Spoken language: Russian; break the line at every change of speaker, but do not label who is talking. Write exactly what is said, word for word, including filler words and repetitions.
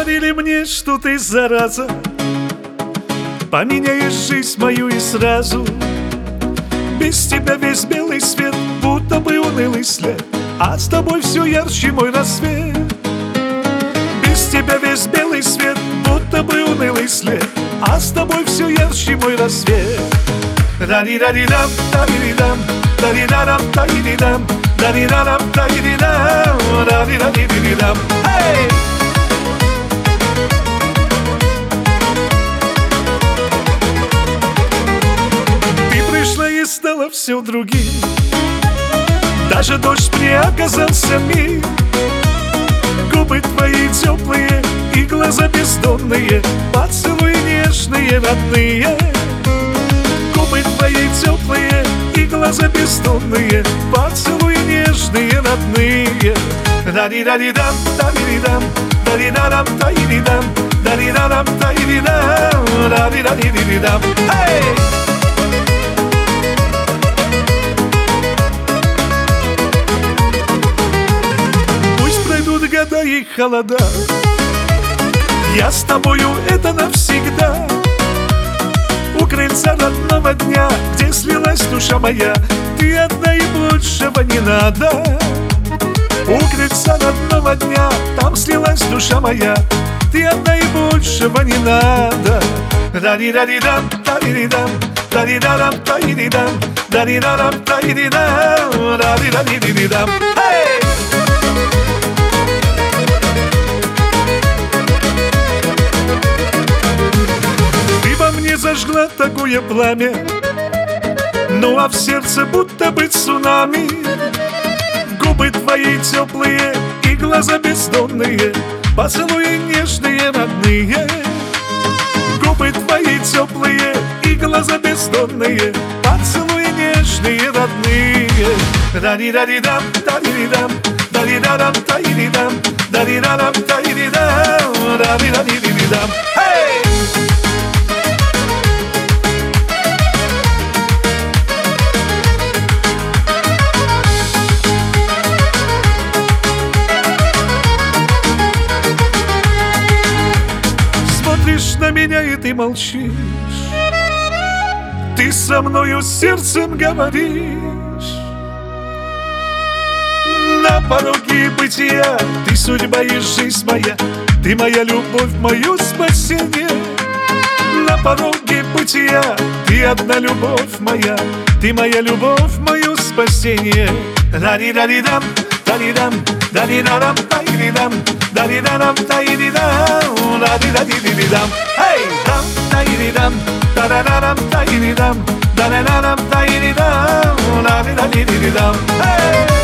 Говорили мне, что ты, зараза, поменяешь жизнь мою и сразу. Без тебя весь белый свет, будто бы унылый след, а с тобой все ярче мой рассвет. Без тебя весь белый свет, будто бы унылый след, а с тобой все ярче мой рассвет. Да-ди-да-ди-дам, да-ди-ди-дам, да-ди-да-дам, да-ди-ди-дам, да-ди-да-дам, да-ди-ди-дам, да-ди-да-ди-ди-дам. Эй! Стало все другим, даже дождь мне оказался мил. Губы твои теплые и глаза бездонные, поцелуи нежные, родные. Губы твои теплые и глаза бездонные, поцелуи нежные, родные. Да-ди-да-ди-дам, да-ди-ди-дам, да-ди-да-дам, да-ди-ди-дам, да-ди-да-дам, да-ди-ди-дам, да-ди-да-ди-ди-дам. Эй! Года и холода, я с тобою, это навсегда. У крыльца родного дня, где слилась душа моя, ты одна и большего не надо. У крыльца родного дня, там слилась душа моя, ты одна и большего не надо. Да-ди-да-ди-дам, да-ди-ди-дам, да-ди-да-дам, да-ди-ди-дам, да-ди-да-дам, да-ди-ди-дам, да-ди-да-ди-ди-дам. Эй! Зажгла такое пламя, ну а в сердце будто бы цунами. Губы твои теплые и глаза бездонные, поцелуи нежные, родные. Губы твои теплые и глаза бездонные, поцелуи нежные, родные. Да-ди-да-ди-дам, да-ди-ди-дам, да-ди-да-дам, да-ди-ди-дам, да-ди-да-дам, да-ди-ди-дам, да-ди-да-ди-ди-дам. Эй! На меня и ты молчишь, ты со мною сердцем говоришь. На пороге бытия ты судьба и жизнь моя, ты моя любовь, мое спасение. На пороге бытия ты одна любовь моя, ты моя любовь, мое спасение. Да-ди-да-ди-дам, да-ди-дам, да-ди-да-дам, да-ди-дам, да-ди-да-дам, да-ди-дам, да-ди-да-ди-ди-дам. Эй! Дам, да-ди-дам, да-да-да-дам, да-ди-дам, да-да-да-дам, да-ди-дам, да-ди-да-ди-ди-дам. Эй!